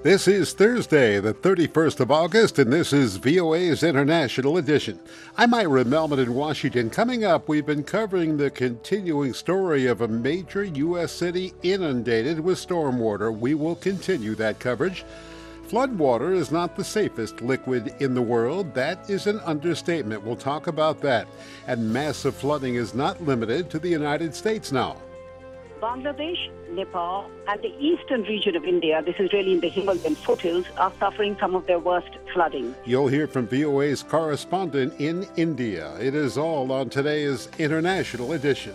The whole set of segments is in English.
This is Thursday, the 31st of August, and this is VOA's International Edition. I'm Ira Melman in Washington. Coming up, we've been covering the continuing story of a major U.S. city inundated with stormwater. We will continue that coverage. Floodwater is not the safest liquid in the world. That is an understatement. We'll talk about that. And massive flooding is not limited to the United States now. Bangladesh, Nepal, and the eastern region of India, this is really in the Himalayan foothills, are suffering some of their worst flooding. You'll hear from VOA's correspondent in India. It is all on today's International Edition.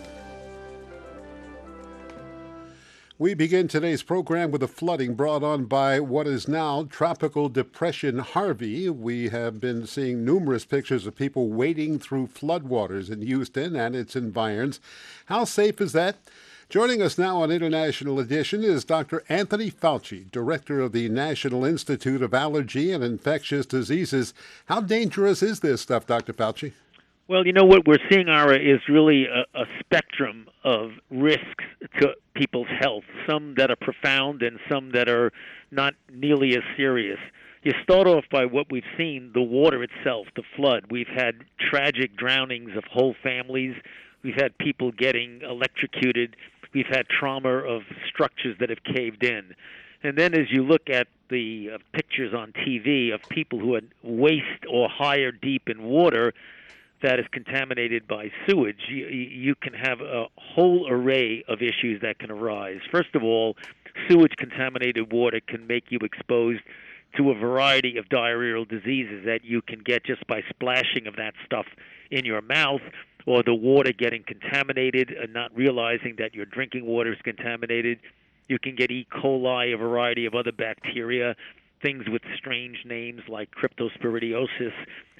We begin today's program with the flooding brought on by what is now Tropical Depression Harvey. We have been seeing numerous pictures of people wading through floodwaters in Houston and its environs. How safe is that? Joining us now on International Edition is Dr. Anthony Fauci, director of the National Institute of Allergy and Infectious Diseases. How dangerous is this stuff, Dr. Fauci? Well, you know, what we're seeing, Ira, is really a spectrum of risks to people's health, some that are profound and some that are not nearly as serious. You start off by what we've seen, the water itself, the flood. We've had tragic drownings of whole families. We've had people getting electrocuted. We've had trauma of structures that have caved in. And then as you look at the pictures on TV of people who are waist or higher deep in water that is contaminated by sewage, you can have a whole array of issues that can arise. First of all, sewage-contaminated water can make you exposed to a variety of diarrheal diseases that you can get just by splashing of that stuff in your mouth, or the water getting contaminated and not realizing that your drinking water is contaminated. You can get E. coli, a variety of other bacteria, things with strange names like cryptosporidiosis,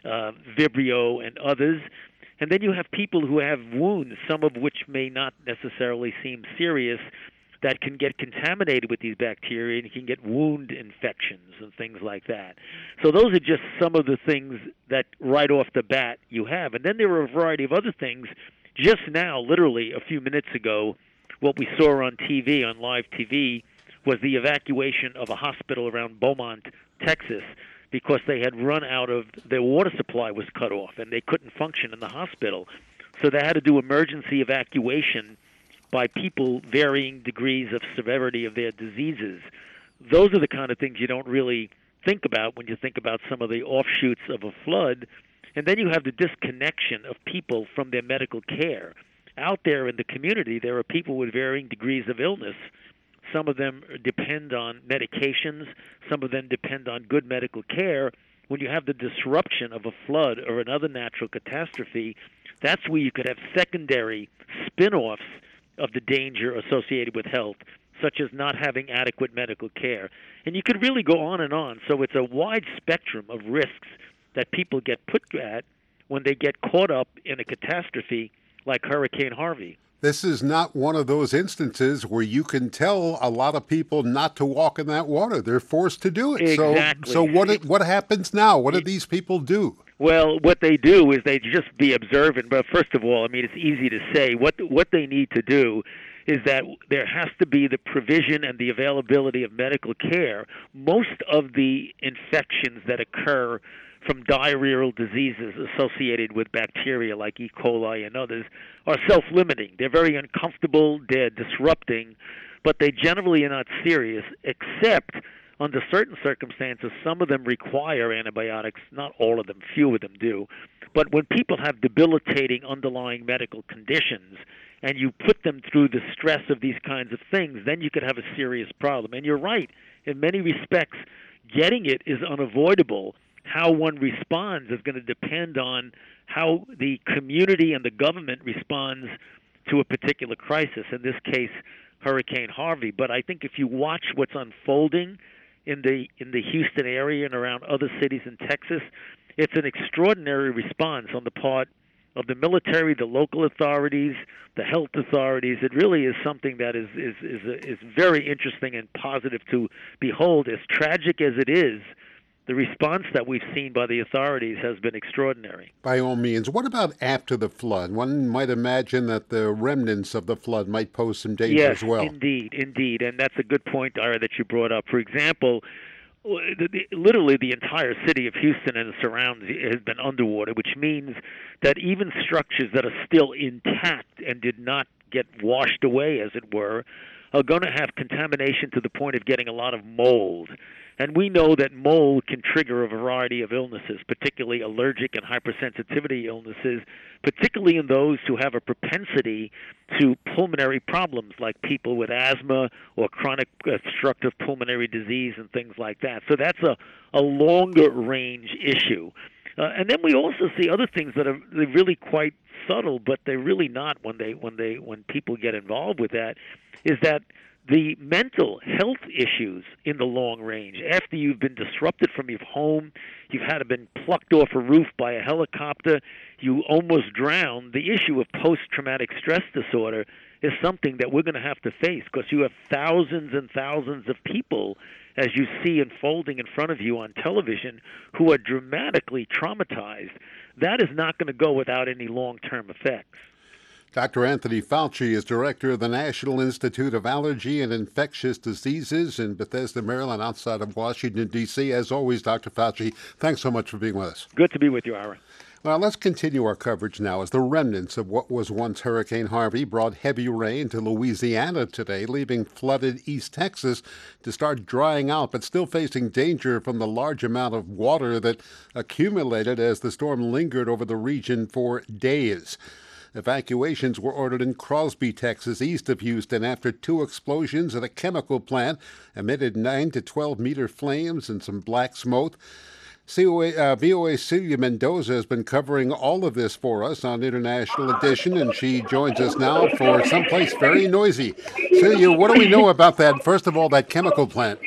Vibrio, and others. And then you have people who have wounds, some of which may not necessarily seem serious, that can get contaminated with these bacteria, and you can get wound infections and things like that. So those are just some of the things that right off the bat you have. And then there are a variety of other things. Just now, literally a few minutes ago, what we saw on TV, on live TV, was the evacuation of a hospital around Beaumont, Texas, because they had run out of, their water supply was cut off, and they couldn't function in the hospital. So they had to do emergency evacuation by people varying degrees of severity of their diseases. Those are the kind of things you don't really think about when you think about some of the offshoots of a flood. And then you have the disconnection of people from their medical care. Out there in the community, there are people with varying degrees of illness. Some of them depend on medications. Some of them depend on good medical care. When you have the disruption of a flood or another natural catastrophe, that's where you could have secondary spin-offs of the danger associated with health, such as not having adequate medical care. And you could really go on and on. So it's a wide spectrum of risks that people get put at when they get caught up in a catastrophe like Hurricane Harvey. This is not one of those instances where you can tell a lot of people not to walk in that water. They're forced to do it. Exactly. So what happens now? What do these people do? Well, what they do is they just be observant. But first of all, I mean, it's easy to say. What they need to do is that there has to be the provision and the availability of medical care. Most of the infections that occur from diarrheal diseases associated with bacteria like E. coli and others are self-limiting. They're very uncomfortable, they're disrupting, but they generally are not serious, except under certain circumstances. Some of them require antibiotics, not all of them, few of them do. But when people have debilitating underlying medical conditions and you put them through the stress of these kinds of things, then you could have a serious problem. And you're right, in many respects, getting it is unavoidable. How one responds is going to depend on how the community and the government responds to a particular crisis, in this case, Hurricane Harvey. But I think if you watch what's unfolding in the Houston area and around other cities in Texas, it's an extraordinary response on the part of the military, the local authorities, the health authorities. It really is something that is very interesting and positive to behold. As tragic as it is, the response that we've seen by the authorities has been extraordinary. By all means. What about after the flood? One might imagine that the remnants of the flood might pose some danger as well. Yes, indeed. And that's a good point, Ira, that you brought up. For example, literally the entire city of Houston and the surrounds has been underwater, which means that even structures that are still intact and did not get washed away, as it were, are going to have contamination to the point of getting a lot of mold. And we know that mold can trigger a variety of illnesses, particularly allergic and hypersensitivity illnesses, particularly in those who have a propensity to pulmonary problems like people with asthma or chronic obstructive pulmonary disease and things like that. So that's a longer range issue. And then we also see other things that are really quite subtle, but they're really not when people get involved with that, is that the mental health issues in the long range, after you've been disrupted from your home, you've had been plucked off a roof by a helicopter, you almost drowned, the issue of post-traumatic stress disorder is something that we're going to have to face, because you have thousands and thousands of people, as you see unfolding in front of you on television, who are dramatically traumatized. That is not going to go without any long-term effects. Dr. Anthony Fauci is director of the National Institute of Allergy and Infectious Diseases in Bethesda, Maryland, outside of Washington, D.C. As always, Dr. Fauci, thanks so much for being with us. Good to be with you, Ira. Well, let's continue our coverage now as the remnants of what was once Hurricane Harvey brought heavy rain to Louisiana today, leaving flooded East Texas to start drying out, but still facing danger from the large amount of water that accumulated as the storm lingered over the region for days. Evacuations were ordered in Crosby, Texas, east of Houston, after two explosions at a chemical plant emitted 9 to 12 meter flames and some black smoke. VOA's Celia Mendoza has been covering all of this for us on International Edition, and she joins us now for someplace very noisy. Celia, what do we know about that? First of all, that chemical plant.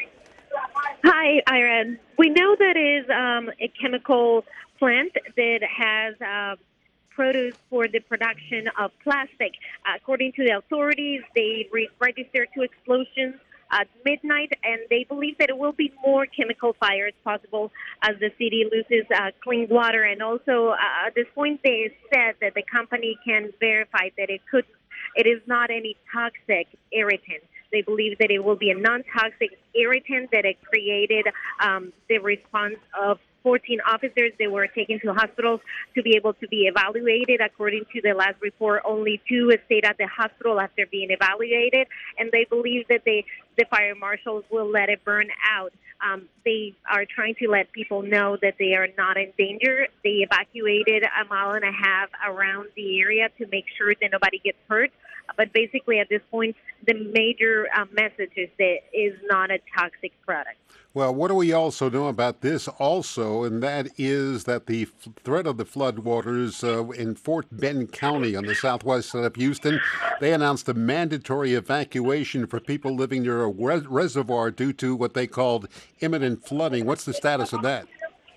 Hi, Ira. We know that is a chemical plant that has produce for the production of plastic. According to the authorities, they registered two explosions at midnight, and they believe that it will be more chemical fires possible as the city loses clean water. And also, at this point, they said that the company can verify that it is not any toxic irritant. They believe that it will be a non-toxic irritant that it created the response of 14 officers. They were taken to hospitals to be able to be evaluated. According to the last report, only 2 stayed at the hospital after being evaluated, and they believe that the fire marshals will let it burn out. They are trying to let people know that they are not in danger. They evacuated a mile and a half around the area to make sure that nobody gets hurt. But basically, at this point, the major message is that it is not a toxic product. Well, what do we also know about this also, and that is that the threat of the floodwaters in Fort Bend County on the southwest side of Houston, they announced a mandatory evacuation for people living near a reservoir due to what they called imminent flooding. What's the status of that?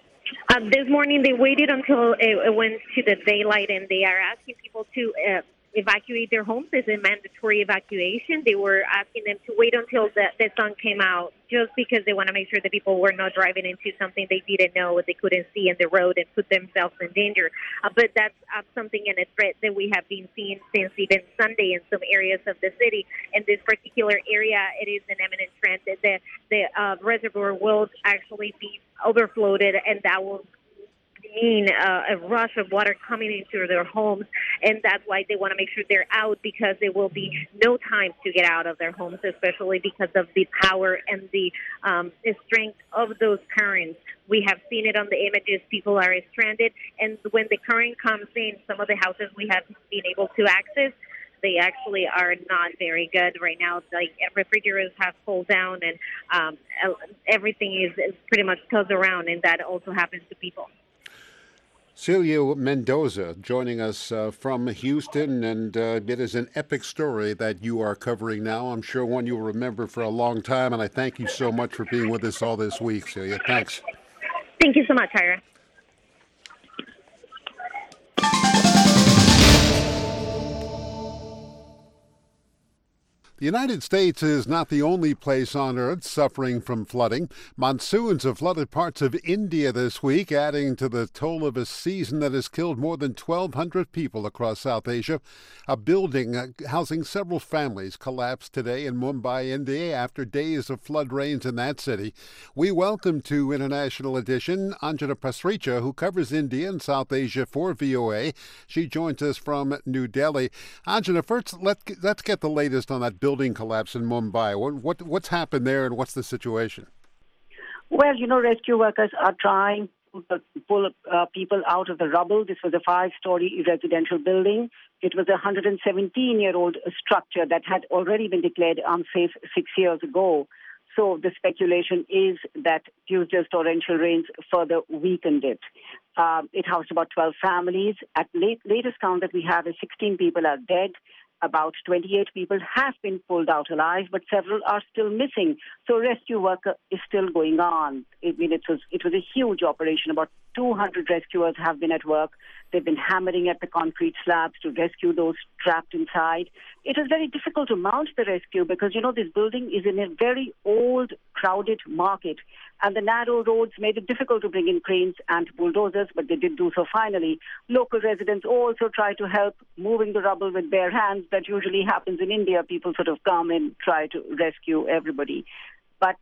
This morning, they waited until it went to the daylight, and they are asking people to evacuate their homes. It's a mandatory evacuation. They were asking them to wait until the sun came out, just because they want to make sure that people were not driving into something they didn't know, what they couldn't see in the road, and put themselves in danger. But that's something and a threat that we have been seeing since even Sunday in some areas of the city. In this particular area, it is an imminent trend that the reservoir will actually be overflowed, and that will mean a rush of water coming into their homes, and that's why they want to make sure they're out, because there will be no time to get out of their homes, especially because of the power and the strength of those currents. We have seen it on the images. People are stranded, and when the current comes in, some of the houses we have been able to access, they actually are not very good right now. Like, refrigerators have pulled down, and everything is pretty much closed around, and that also happens to people. Celia Mendoza joining us from Houston, and it is an epic story that you are covering now. I'm sure one you'll remember for a long time, and I thank you so much for being with us all this week, Celia. Thanks. Thank you so much, Ira. The United States is not the only place on Earth suffering from flooding. Monsoons have flooded parts of India this week, adding to the toll of a season that has killed more than 1,200 people across South Asia. A building housing several families collapsed today in Mumbai, India, after days of flood rains in that city. We welcome to International Edition Anjana Pasricha, who covers India and South Asia for VOA. She joins us from New Delhi. Anjana, first, let's get the latest on that building collapse in Mumbai. What's happened there, and what's the situation? Well, rescue workers are trying to pull people out of the rubble. This was a 5-story residential building. It was a 117-year-old structure that had already been declared unsafe 6 years ago. So the speculation is that Tuesday's torrential rains further weakened it. It housed about 12 families. At latest count that we have is 16 people are dead. About 28 people have been pulled out alive, but several are still missing. So rescue work is still going on. It was a huge operation. About 200 rescuers have been at work. They've been hammering at the concrete slabs to rescue those trapped inside. It was very difficult to mount the rescue because, this building is in a very old, crowded market. And the narrow roads made it difficult to bring in cranes and bulldozers, but they did do so finally. Local residents also try to help moving the rubble with bare hands. That usually happens in India. People sort of come and try to rescue everybody. But,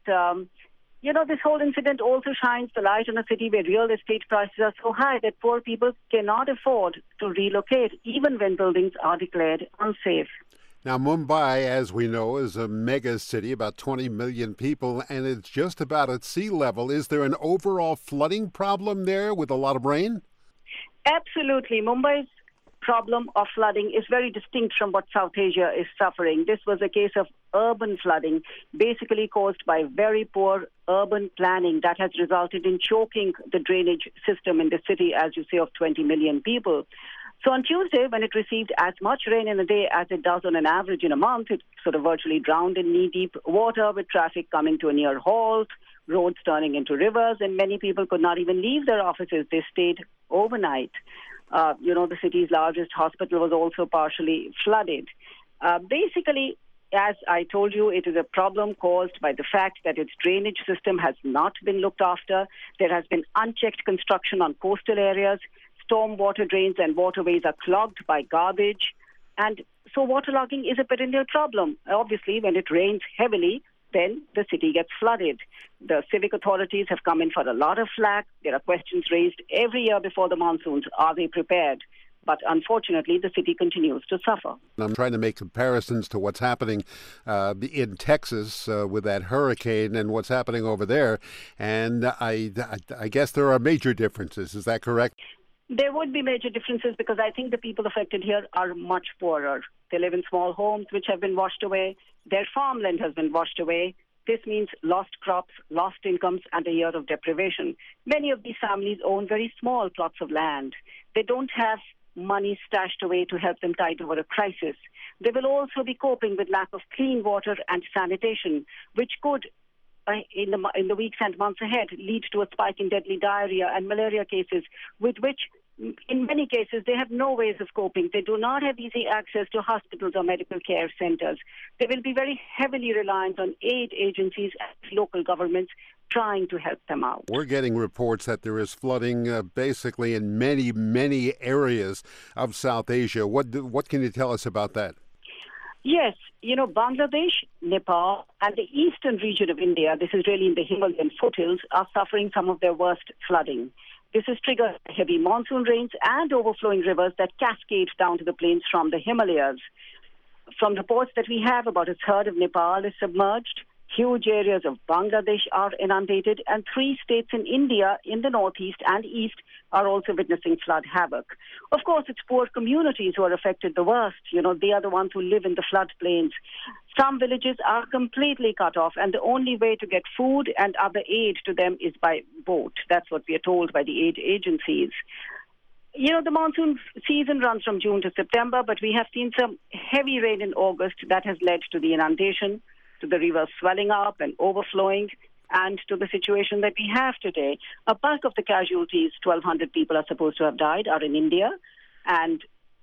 this whole incident also shines the light on a city where real estate prices are so high that poor people cannot afford to relocate, even when buildings are declared unsafe. Now, Mumbai, as we know, is a mega city, about 20 million people, and it's just about at sea level. Is there an overall flooding problem there with a lot of rain? Absolutely. Mumbai's problem of flooding is very distinct from what South Asia is suffering. This was a case of urban flooding, basically caused by very poor urban planning that has resulted in choking the drainage system in the city, as you say, of 20 million people. So on Tuesday, when it received as much rain in a day as it does on an average in a month, it sort of virtually drowned in knee-deep water, with traffic coming to a near halt, roads turning into rivers, and many people could not even leave their offices. They stayed overnight. The city's largest hospital was also partially flooded. Basically, as I told you, it is a problem caused by the fact that its drainage system has not been looked after. There has been unchecked construction on coastal areas. Storm water drains and waterways are clogged by garbage. And so waterlogging is a perennial problem. Obviously, when it rains heavily, then the city gets flooded. The civic authorities have come in for a lot of flack. There are questions raised every year before the monsoons. Are they prepared? But unfortunately, the city continues to suffer. I'm trying to make comparisons to what's happening in Texas with that hurricane and what's happening over there. And I guess there are major differences. Is that correct? There would be major differences because I think the people affected here are much poorer. They live in small homes which have been washed away. Their farmland has been washed away. This means lost crops, lost incomes, and a year of deprivation. Many of these families own very small plots of land. They don't have money stashed away to help them tide over a crisis. They will also be coping with lack of clean water and sanitation, which could, in the weeks and months ahead, lead to a spike in deadly diarrhea and malaria cases, with which, in many cases, they have no ways of coping. They do not have easy access to hospitals or medical care centers. They will be very heavily reliant on aid agencies and local governments trying to help them out. We're getting reports that there is flooding basically in many, many areas of South Asia. What can you tell us about that? Yes, Bangladesh, Nepal, and the eastern region of India, this is really in the Himalayan foothills, are suffering some of their worst flooding. This has triggered heavy monsoon rains and overflowing rivers that cascade down to the plains from the Himalayas. From reports that we have, about a third of Nepal is submerged. Huge areas of Bangladesh are inundated, and 3 states in India in the northeast and east are also witnessing flood havoc. Of course, it's poor communities who are affected the worst. They are the ones who live in the floodplains. Some villages are completely cut off, and the only way to get food and other aid to them is by boat. That's what we are told by the aid agencies. The monsoon season runs from June to September, but we have seen some heavy rain in August that has led to the inundation, to the rivers swelling up and overflowing, and to the situation that we have today. A bulk of the casualties, 1,200 people are supposed to have died, are in India, and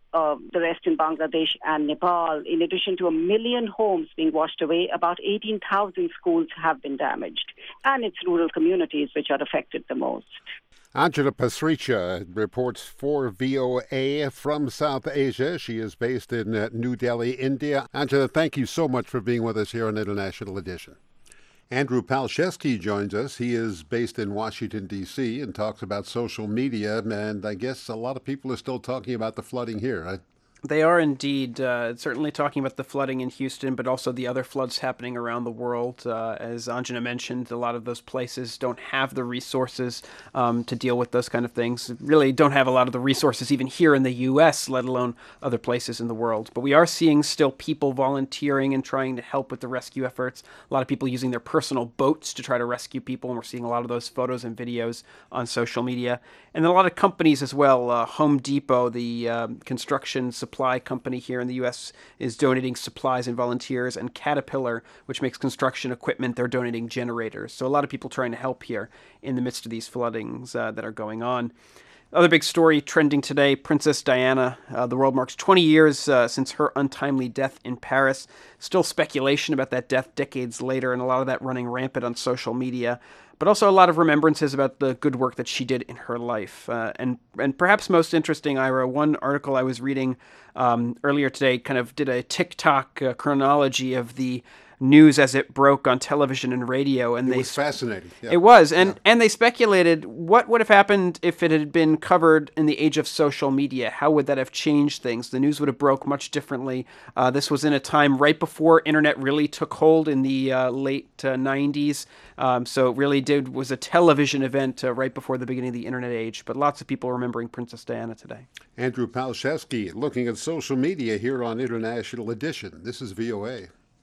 the rest in Bangladesh and Nepal. In addition to 1 million homes being washed away, about 18,000 schools have been damaged. And it's rural communities which are affected the most. Anjana Pasricha reports for VOA from South Asia. She is based in New Delhi, India. Anjana, thank you so much for being with us here on International Edition. Andrew Palczewski joins us. He is based in Washington, D.C., and talks about social media. And I guess a lot of people are still talking about the flooding here, right? They are indeed certainly talking about the flooding in Houston, but also the other floods happening around the world. As Anjana mentioned, a lot of those places don't have the resources to deal with those kind of things. Really don't have a lot of the resources even here in the U.S., let alone other places in the world. But we are seeing still people volunteering and trying to help with the rescue efforts. A lot of people using their personal boats to try to rescue people, and we're seeing a lot of those photos and videos on social media. And then a lot of companies as well. Home Depot, the construction supply company here in the U.S., is donating supplies and volunteers, and Caterpillar, which makes construction equipment, they're donating generators. So a lot of people trying to help here in the midst of these floodings that are going on. Other big story trending today, Princess Diana. The world marks 20 years since her untimely death in Paris. Still speculation about that death decades later, and a lot of that running rampant on social media. But also a lot of remembrances about the good work that she did in her life. And perhaps most interesting, Ira, one article I was reading earlier today kind of did a TikTok chronology of the news as it broke on television and radio, and it was fascinating. Yeah. It was, and they speculated what would have happened if it had been covered in the age of social media. How would that have changed things? The news would have broke much differently. This was in a time right before internet really took hold in the late 90s. So it really was a television event right before the beginning of the internet age. But lots of people remembering Princess Diana today. Andrew Palczewski looking at social media here on International Edition. This is VOA.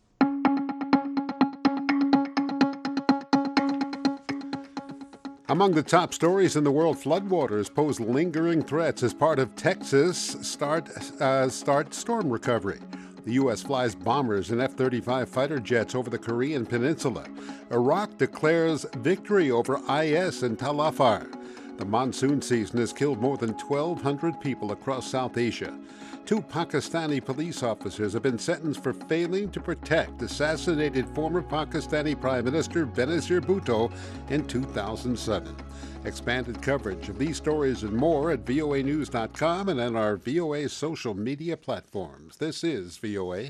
Among the top stories in the world, floodwaters pose lingering threats as part of Texas start storm recovery. The U.S. flies bombers and F-35 fighter jets over the Korean peninsula. Iraq declares victory over IS in Tal Afar. The monsoon season has killed more than 1,200 people across South Asia. 2 Pakistani police officers have been sentenced for failing to protect assassinated former Pakistani Prime Minister Benazir Bhutto in 2007. Expanded coverage of these stories and more at voanews.com and on our VOA social media platforms. This is VOA.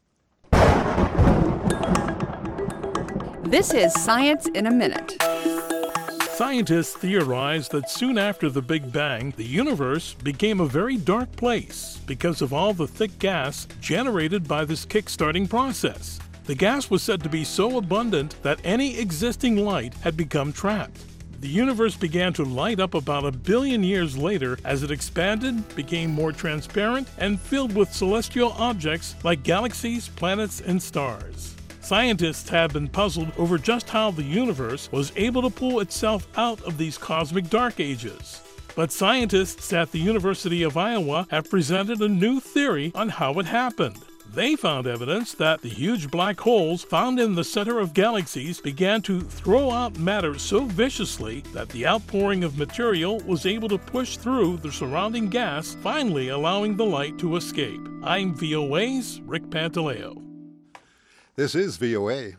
This is Science in a Minute. Scientists theorize that soon after the Big Bang, the universe became a very dark place because of all the thick gas generated by this kick-starting process. The gas was said to be so abundant that any existing light had become trapped. The universe began to light up about 1 billion years later as it expanded, became more transparent, and filled with celestial objects like galaxies, planets, and stars. Scientists have been puzzled over just how the universe was able to pull itself out of these cosmic dark ages. But scientists at the University of Iowa have presented a new theory on how it happened. They found evidence that the huge black holes found in the center of galaxies began to throw out matter so viciously that the outpouring of material was able to push through the surrounding gas, finally allowing the light to escape. I'm VOA's Rick Pantaleo. This is VOA.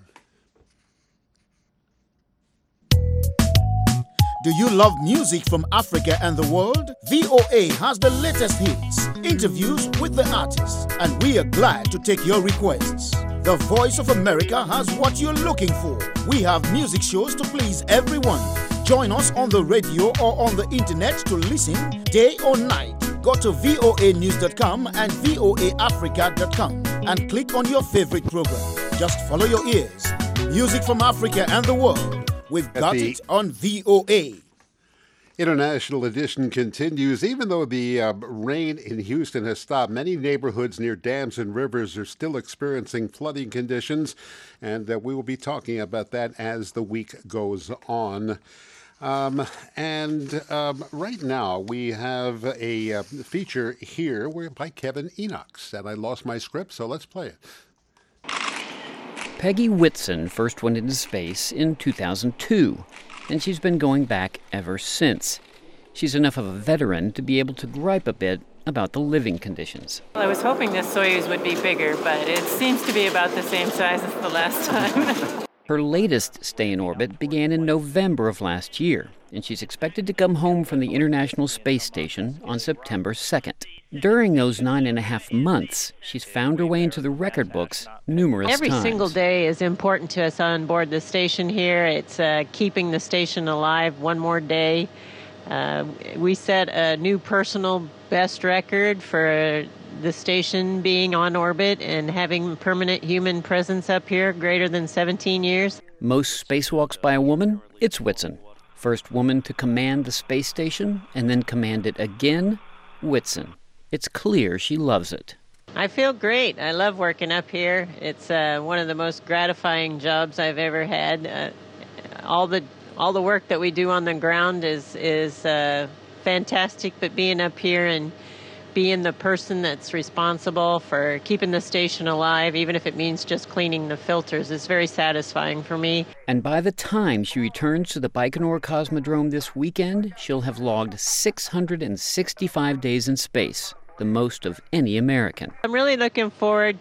Do you love music from Africa and the world? VOA has the latest hits, interviews with the artists, and we are glad to take your requests. The Voice of America has what you're looking for. We have music shows to please everyone. Join us on the radio or on the internet to listen day or night. Go to voanews.com and voaafrica.com and click on your favorite program. Just follow your ears. Music from Africa and the world. We've got it on VOA. International Edition continues. Even though the rain in Houston has stopped, many neighborhoods near dams and rivers are still experiencing flooding conditions, and we will be talking about that as the week goes on. Right now we have a feature here by Kevin Enochs, and I lost my script, so let's play it. Peggy Whitson first went into space in 2002, and she's been going back ever since. She's enough of a veteran to be able to gripe a bit about the living conditions. Well, I was hoping this Soyuz would be bigger, but it seems to be about the same size as the last time. Her latest stay in orbit began in November of last year, and she's expected to come home from the International Space Station on September 2nd. During those 9.5 months, she's found her way into the record books numerous times. Every single day is important to us on board the station here. It's keeping the station alive one more day. We set a new personal best record for the station being on orbit and having permanent human presence up here greater than 17 years. Most spacewalks by a woman, it's Whitson. First woman to command the space station and then command it again, Whitson. It's clear she loves it. I feel great. I love working up here. It's one of the most gratifying jobs I've ever had. All the work that we do on the ground is fantastic, but being up here and being the person that's responsible for keeping the station alive, even if it means just cleaning the filters, is very satisfying for me. And by the time she returns to the Baikonur Cosmodrome this weekend, she'll have logged 665 days in space, the most of any American. I'm really looking forward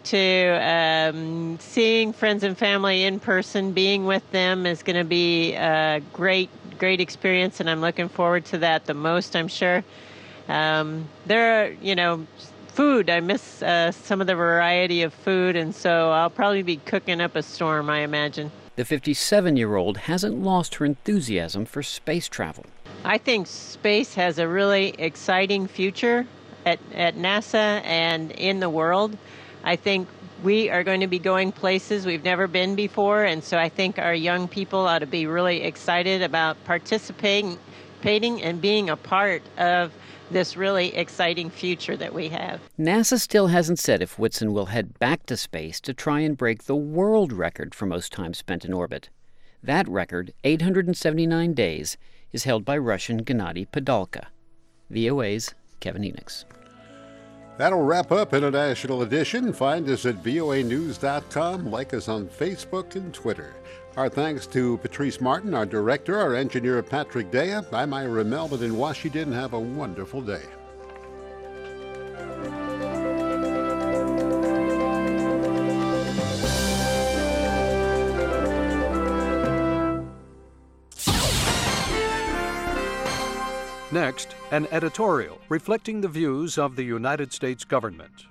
to seeing friends and family in person. Being with them is going to be a great experience, and I'm looking forward to that the most, I'm sure. There are, food. I miss some of the variety of food, and so I'll probably be cooking up a storm, I imagine. The 57-year-old hasn't lost her enthusiasm for space travel. I think space has a really exciting future at NASA and in the world. I think we are going to be going places we've never been before, and so I think our young people ought to be really excited about participating and being a part of this really exciting future that we have. NASA still hasn't said if Whitson will head back to space to try and break the world record for most time spent in orbit. That record, 879 days, is held by Russian Gennady Padalka. VOA's Kevin Enix. That'll wrap up International Edition. Find us at voanews.com. Like us on Facebook and Twitter. Our thanks to Patrice Martin, our director, our engineer Patrick Dea. I'm Ira Melvin in Washington. Have a wonderful day. Next, an editorial reflecting the views of the United States government.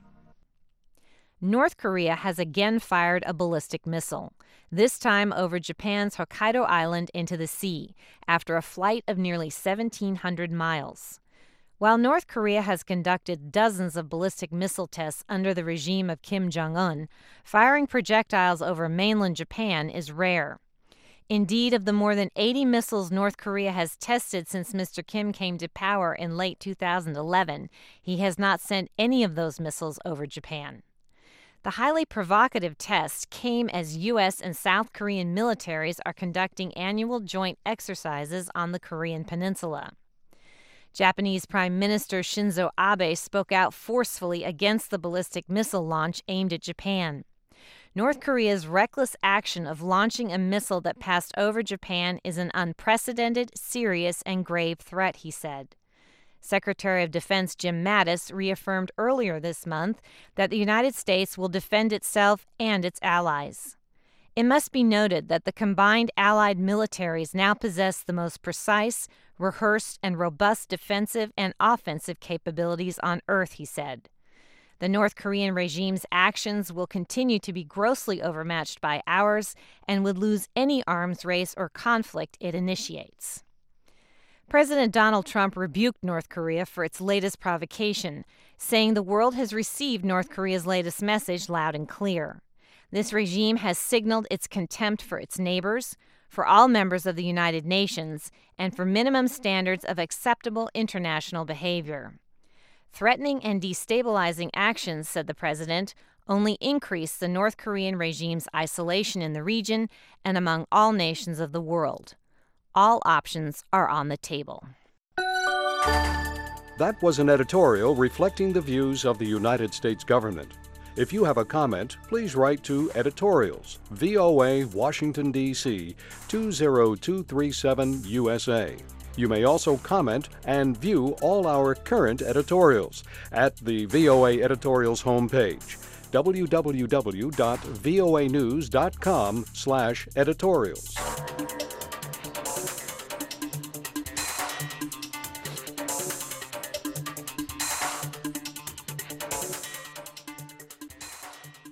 North Korea has again fired a ballistic missile, this time over Japan's Hokkaido Island into the sea, after a flight of nearly 1,700 miles. While North Korea has conducted dozens of ballistic missile tests under the regime of Kim Jong-un, firing projectiles over mainland Japan is rare. Indeed, of the more than 80 missiles North Korea has tested since Mr. Kim came to power in late 2011, he has not sent any of those missiles over Japan. The highly provocative test came as U.S. and South Korean militaries are conducting annual joint exercises on the Korean peninsula. Japanese Prime Minister Shinzo Abe spoke out forcefully against the ballistic missile launch aimed at Japan. North Korea's reckless action of launching a missile that passed over Japan is an unprecedented, serious, and grave threat, he said. Secretary of Defense Jim Mattis reaffirmed earlier this month that the United States will defend itself and its allies. It must be noted that the combined Allied militaries now possess the most precise, rehearsed, and robust defensive and offensive capabilities on Earth, he said. The North Korean regime's actions will continue to be grossly overmatched by ours and would lose any arms race or conflict it initiates. President Donald Trump rebuked North Korea for its latest provocation, saying the world has received North Korea's latest message loud and clear. This regime has signaled its contempt for its neighbors, for all members of the United Nations, and for minimum standards of acceptable international behavior. Threatening and destabilizing actions, said the president, only increase the North Korean regime's isolation in the region and among all nations of the world. All options are on the table. That was an editorial reflecting the views of the United States government. If you have a comment, please write to Editorials, VOA, Washington, D.C., 20237 USA. You may also comment and view all our current editorials at the VOA Editorials homepage, www.voanews.com/editorials.